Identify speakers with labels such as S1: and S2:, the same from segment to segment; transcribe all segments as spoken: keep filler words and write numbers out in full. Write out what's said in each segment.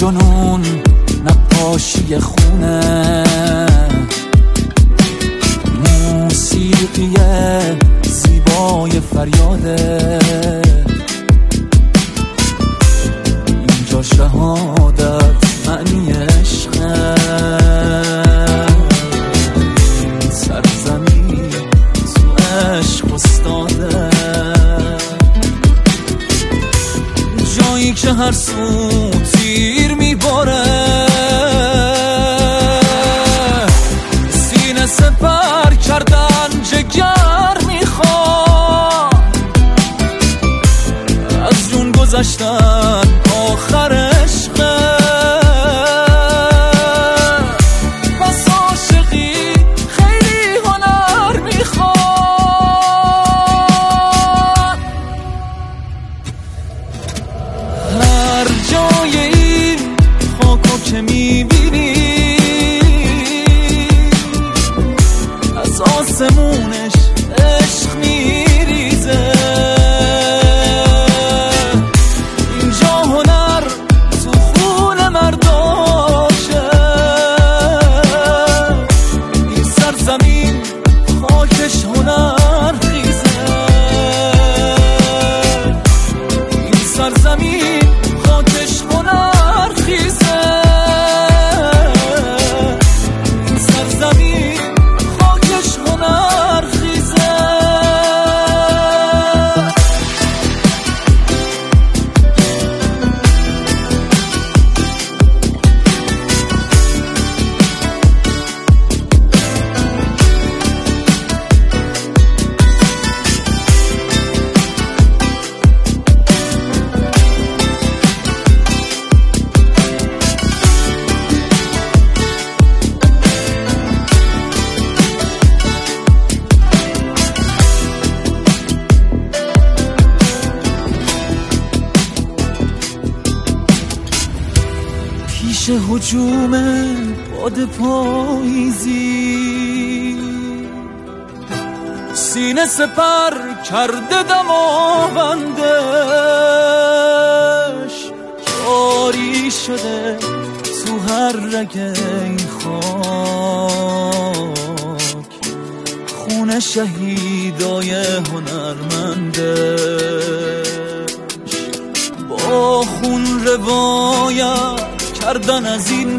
S1: جنون نقاشی خونه، موسیقی زیبای فریاده، اینجا شهادت معنی عشقه، این سرزمین تو عشق استاده، جایی که هر سو تیر میباره، سینه سپر کردن جگر میخواد، از جون گذشتن آخر عشقه، پس عاشقی خیلی هنر میخواد، هر جای این خاکو که میبینی از آسمونش عشق میریزه، اینجا هنر تو خون مرداشه، این سرزمین خاکش هنر خیزه، این سرزمین خاکش هنر خیزه، این سرزمین خاکش هنر خیزه. پیش هجوم باد پاییزی، سینه سپر کرده دماوندش، جاری شده تو هر رگ این خاک، خون شهیدای هنرمندش، با خون روایت کردن از این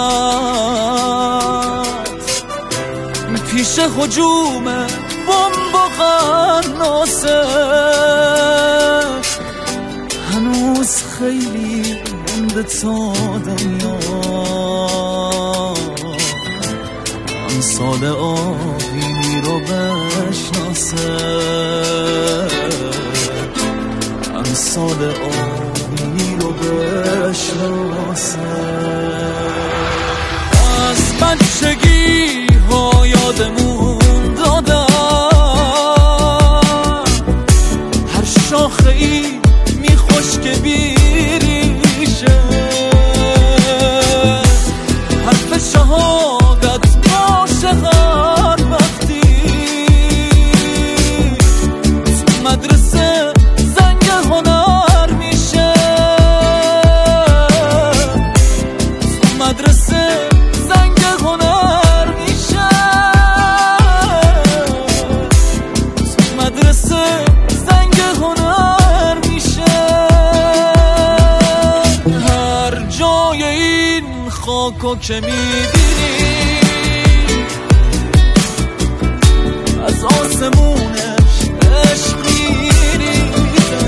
S1: فت، پیش هجوم بمب و قناصه، هنوز خیلی مونده تا دنیا امثال آبی رو بشناسه، امثال آبی رو بشناسه. از بچگی ها یادمون دادن، هر شاخه ای میخوش که بیریشه، حرف شهادت باشه هر وقتی تو مدرسه زنگ هنر میشه، تو مدرسه زنگ هنر میشه، تو مدرسه زنگ هنر میشه، هر جای این خاکو که میبینی از آسمونش عشق میریزه،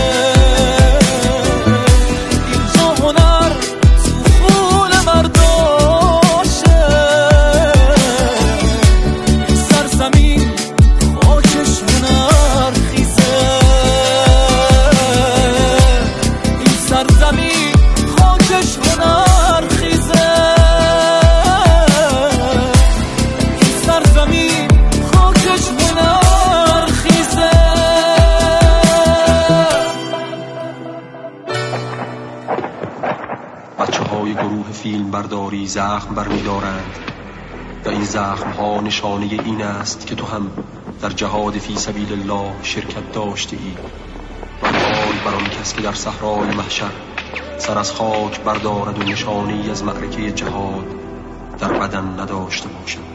S1: اینجا هنر تو خون مرداشه، این سرزمین خاکش هنر خیزه، این سرزمین خاکش هنر خیزه، این سرزمین خاکش هنر خیزه.
S2: بچه های گروه فیلم برداری زخم برمی‌دارند و این زخم ها نشانه این است که تو هم در جهاد فی سبیل الله شرکت داشته ای و حال بر آن کس که در صحرای محشر سر از خاک بردارد و نشانی از معرکه جهاد در بدن نداشته باشد.